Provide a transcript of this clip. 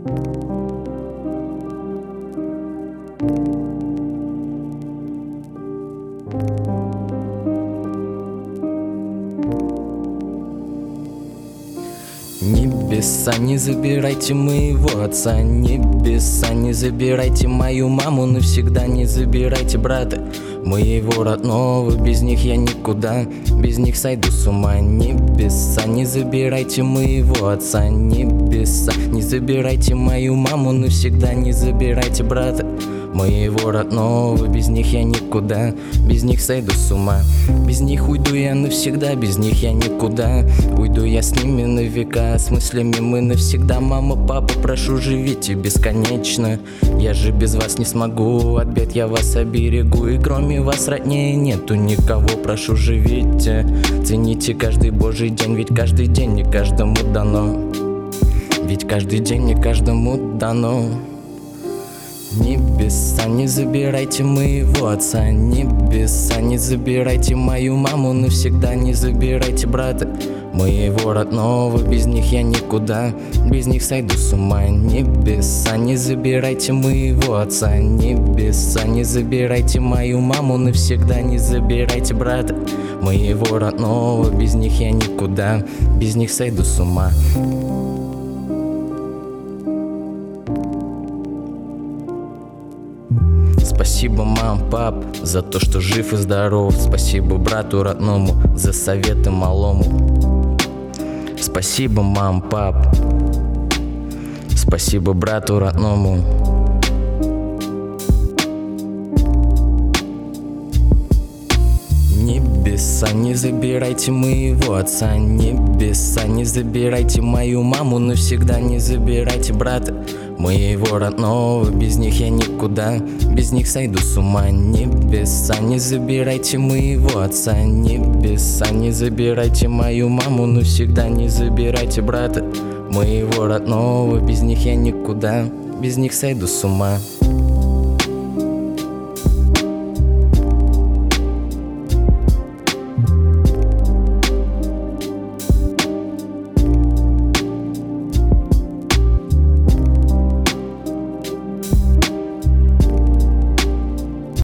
Небеса, не забирайте моего отца. Небеса, не забирайте мою маму. Навсегда не забирайте брата моего родного. Без них я никуда, без них сойду с ума. Небеса, не забирайте моего отца. Небеса, не забирайте мою маму. Навсегда не забирайте брата моего родного. Без них я никуда, без них сойду с ума. Без них уйду я навсегда, без них я никуда. Уйду я с ними на века, с мыслями мы навсегда. Мама, папа, прошу, живите бесконечно. Я же без вас не смогу, от бед я вас оберегу. И кроме вас роднее нету никого, прошу, живите. Цените каждый божий день, ведь каждый день не каждому дано. Ведь каждый день не каждому дано. Небеса, не забирайте моего отца. Небеса, не забирайте мою маму. Навсегда не забирайте брата моего родного. Без них я никуда, без них сойду с ума. Небеса, не забирайте моего отца. Небеса, не забирайте мою маму. Навсегда не забирайте брата моего родного. Без них я никуда, без них сойду с ума. Спасибо, мам, пап, за то, что жив и здоров. Спасибо брату родному за советы малому. Спасибо, мам, пап, спасибо брату родному. Небеса, не забирайте моего отца. Небеса, не забирайте мою маму. Навсегда не забирайте брата моего родного. Без них я никуда, без них сойду с ума. Небеса, не забирайте моего отца. Небеса, не забирайте мою маму. Навсегда не забирайте брата моего родного. Без них я никуда, без них сойду с ума.